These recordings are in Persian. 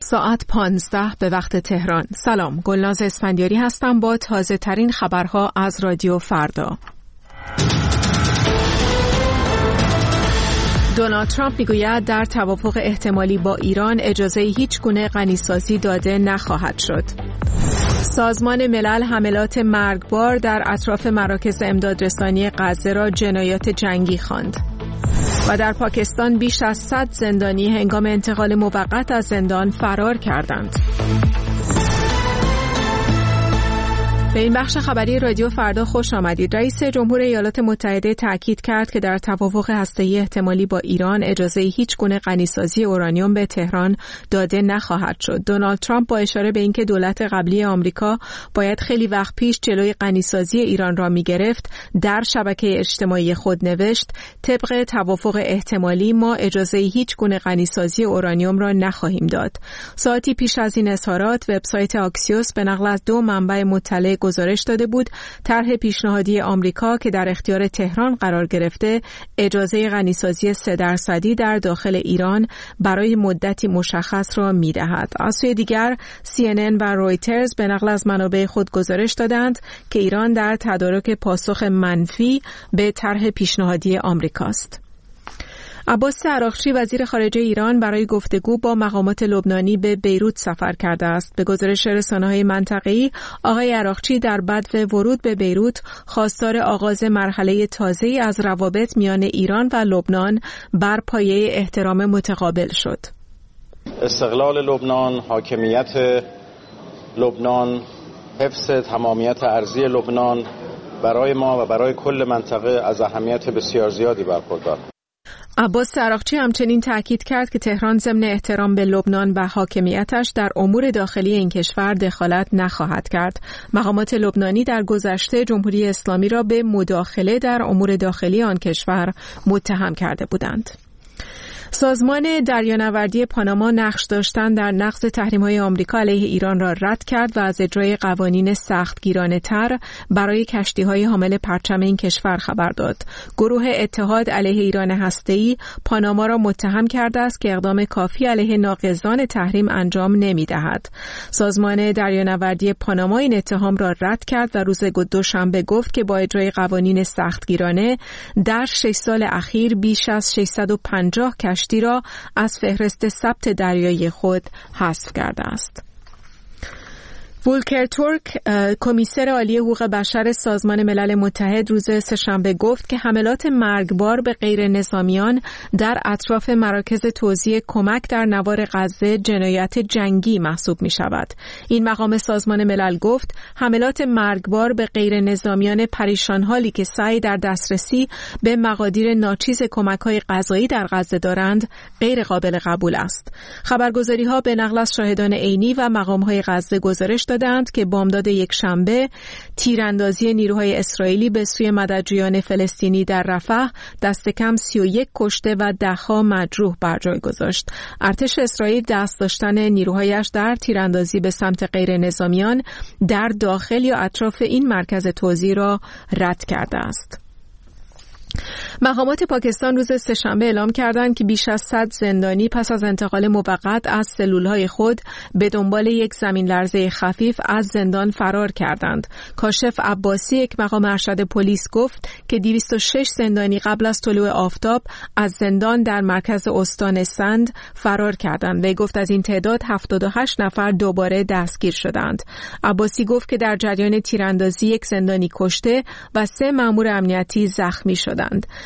ساعت 15 به وقت تهران. سلام، گلناز اسفندیاری هستم با تازه ترین خبرها از رادیو فردا. دونالد ترامپ میگوید در توافق احتمالی با ایران اجازه هیچ گونه غنیسازی داده نخواهد شد. سازمان ملل حملات مرگبار در اطراف مراکز امدادرسانی غزه را جنایات جنگی خواند. و در پاکستان بیش از 100 زندانی هنگام انتقال موقت از زندان فرار کردند. به این بخش خبری رادیو فردا خوش آمدید. رئیس جمهور ایالات متحده تاکید کرد که در توافق هسته‌ای احتمالی با ایران اجازه هیچ گونه غنیسازی اورانیوم به تهران داده نخواهد شد. دونالد ترامپ با اشاره به اینکه دولت قبلی آمریکا باید خیلی وقت پیش جلوی غنیسازی ایران را می‌گرفت، در شبکه اجتماعی خود نوشت: طبق توافق احتمالی ما اجازه هیچ گونه غنیسازی اورانیوم را نخواهیم داد. ساعتی پیش از این اظهارات وبسایت آکسیوس به نقل از 2 منبع مطلع گزارش داده بود طرح پیشنهادی آمریکا که در اختیار تهران قرار گرفته اجازه غنیسازی 3% در داخل ایران برای مدتی مشخص را می‌دهد. از سوی دیگر CNN و رویترز به نقل از منابع خود گزارش دادند که ایران در تدارک پاسخ منفی به طرح پیشنهادی آمریکاست. عباس عراقچی وزیر خارجه ایران برای گفتگو با مقامات لبنانی به بیروت سفر کرده است. به گزارش رسانه‌های منطقه‌ای، آقای عراقچی در بدو ورود به بیروت خواستار آغاز مرحله تازه‌ای از روابط میان ایران و لبنان بر پایه احترام متقابل شد. استقلال لبنان، حاکمیت لبنان، حفظ تمامیت ارضی لبنان برای ما و برای کل منطقه از اهمیت بسیار زیادی برخوردار. عباس عراقچی همچنین تاکید کرد که تهران ضمن احترام به لبنان و حاکمیتش در امور داخلی این کشور دخالت نخواهد کرد. مقامات لبنانی در گذشته جمهوری اسلامی را به مداخله در امور داخلی آن کشور متهم کرده بودند. سازمان دریانوردی پاناما نقش داشتن در نقض تحریم‌های آمریکا علیه ایران را رد کرد و از اجرای قوانین سختگیرانه‌تر برای کشتی‌های حامل پرچم این کشور خبر داد. گروه اتحاد علیه ایران هسته‌ای پاناما را متهم کرده است که اقدام کافی علیه ناقضان تحریم انجام نمی‌دهد. سازمان دریانوردی پاناما این اتهام را رد کرد و روز دوشنبه گفت که با اجرای قوانین سختگیرانه در 6 سال اخیر بیش از 650 کشتی را از فهرست ثبت دریایی خود حذف کرده است. ولکر تورک، کمیسر عالی حقوق بشر سازمان ملل متحد، روز سه‌شنبه گفت که حملات مرگبار به غیر نظامیان در اطراف مراکز توزیع کمک در نوار غزه جنایت جنگی محسوب می شود. این مقام سازمان ملل گفت حملات مرگبار به غیر نظامیان پریشان حالی که سعی در دسترسی به مقادیر ناچیز کمک‌های غذایی در غزه دارند غیر قابل قبول است. خبرگزاری‌ها به نقل از شاهدان عینی و مقام‌های غزه گزارش دادند که بامداد یکشنبه تیراندازی نیروهای اسرائیلی به سوی مددجویان فلسطینی در رفح دست کم 31 کشته و ده‌ها مجروح بر جای گذاشت. ارتش اسرائیل دست داشتن نیروهایش در تیراندازی به سمت غیر نظامیان در داخل یا اطراف این مرکز توزیع را رد کرده است. مقامات پاکستان روز سه‌شنبه اعلام کردند که بیش از 100 زندانی پس از انتقال موقت از سلولهای خود به دنبال یک زمین لرزه خفیف از زندان فرار کردند. کاشف عباسی، یک مقام ارشد پلیس، گفت که 206 زندانی قبل از طلوع آفتاب از زندان در مرکز استان سند فرار کردند. وی گفت از این تعداد 78 نفر دوباره دستگیر شدند. عباسی گفت که در جریان تیراندازی یک زندانی کشته و 3 مأمور امنیتی زخمی شدند.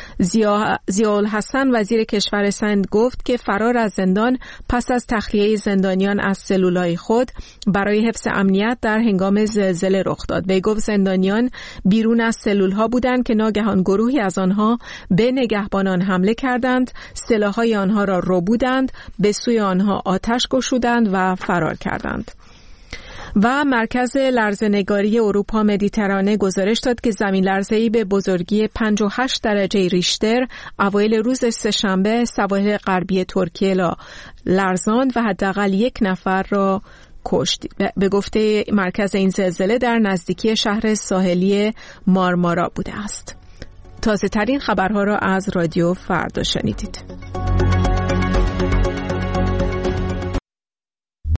ضیاءالحسن، وزیر کشور سند، گفت که فرار از زندان پس از تخلیه زندانیان از سلولهای خود برای حفظ امنیت در هنگام زلزله رخ داد. وی گفت زندانیان بیرون از سلولها بودند که ناگهان گروهی از آنها به نگهبانان حمله کردند، سلاح‌های آنها را ربودند، به سوی آنها آتش گشودند و فرار کردند. و مرکز لرزه‌نگاری اروپا مدیترانه گزارش داد که زمین لرزه‌ای به بزرگی 58 درجه ریشتر اوایل روز سه‌شنبه سواحل غربی ترکیه را لرزاند و حداقل 1 نفر را کشت. به گفته مرکز این زلزله در نزدیکی شهر ساحلی مارمارا بوده است. تازه ترین خبرها را از رادیو فردا شنیدید.